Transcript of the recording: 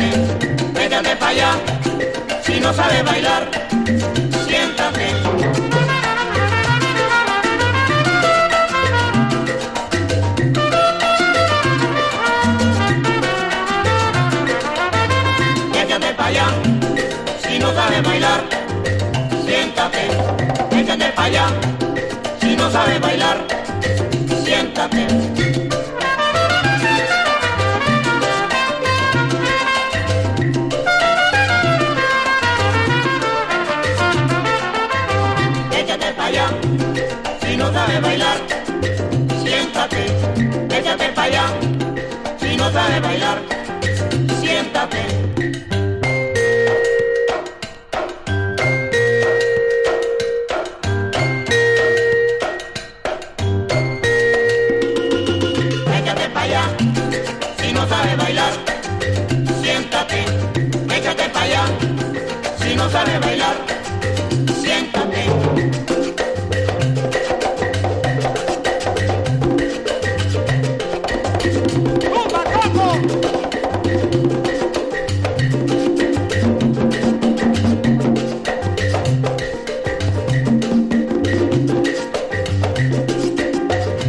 Siéntate, échate para allá. Si no sabes bailar, siéntate. Échate para allá. Si no sabes bailar, siéntate. Échate para allá. Si no sabes bailar, siéntate. Échate para allá, si no sabes bailar, siéntate. Échate para allá, si no sabes bailar, siéntate. Échate para allá, si no sabes bailar, siéntate. Échate para allá, si no sabes bailar.